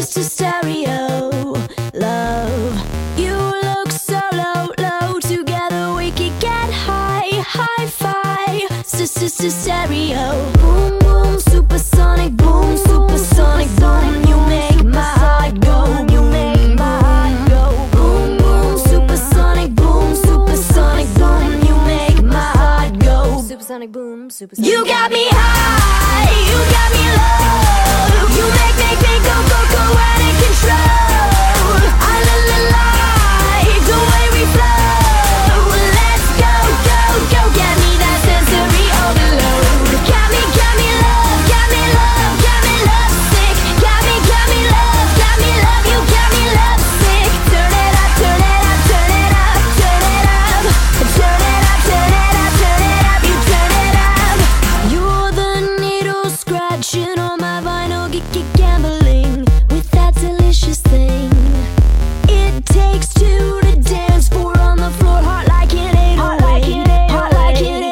stereo. Love, you look so low, low. Together we could get high, hi-fi. Stereo. Boom, boom, supersonic boom, supersonic boom. You make my heart go, you make my heart go. Boom, boom, supersonic boom, supersonic boom. You make my heart go. Supersonic boom, supersonic. You got me high, you got me low. You make me go, go, go out of control. I like the way we flow. Let's go, go, go. Get me that sensory overload. Got me love, got me love, got me love sick. Got me love, got me love. You got me love sick. Turn it up, turn it up, turn it up, turn it up. Turn it up, turn it up, turn it up. You turn it up. You're the needle scratching on my vinyl, gambling with that delicious thing. It takes two to dance, four on the floor, heart like an 808, heart like an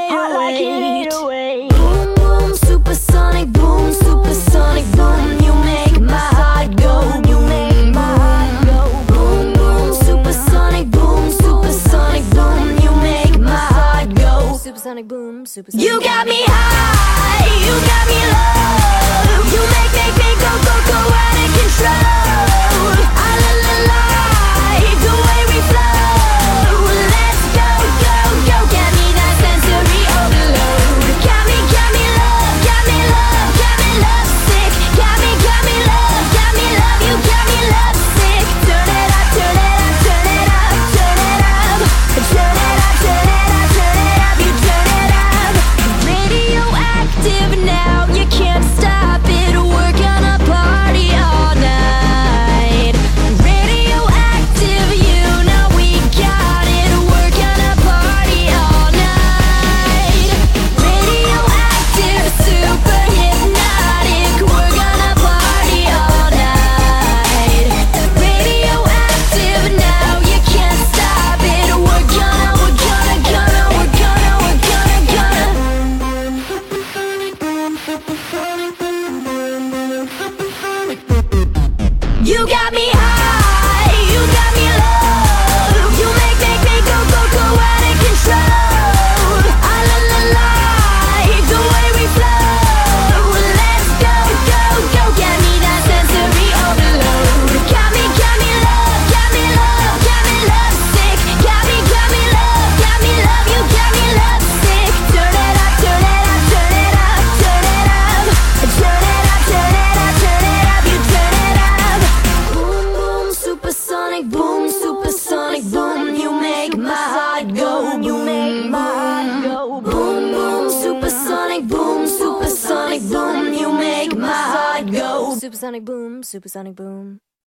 808. Boom, boom, supersonic boom, supersonic boom. You make my heart go, you make my heart go. Boom, boom, supersonic boom, supersonic boom. You make my heart go. Supersonic boom, supersonic. You got me high, you got me low. You make me go, go, go out of control. I like the way we flow. Let's go, go, go. Get me that sensory overload. Got me love, got me love, got me love sick. Got me love, got me love. You got me love sick. Turn it up, turn it up, turn it up, turn it up. Turn it up, turn it up, turn it up. You turn it up. Radioactive now, you can't stop it. We're gonna party all night. Radioactive, you know we got it. We're gonna party all night. Radioactive, super hypnotic. We're gonna party all night. Radioactive now, you can't stop it. We're gonna. You got me high, you got me low. You make me go, go, go out of control. I like the way we flow. Let's go, go, go. Get me that sensory overload. Got me love, got me love, got me love sick. Got me love, got me love. You got me love sick. Turn it up, turn it up, turn it up, turn it up. Turn it up, turn it up, turn it up. You turn it up. Boom, boom, supersonic boom, supersonic boom. You make my heart go, you make my heart go. Boom, boom, supersonic boom, supersonic boom. You make my heart go. Supersonic boom, supersonic boom.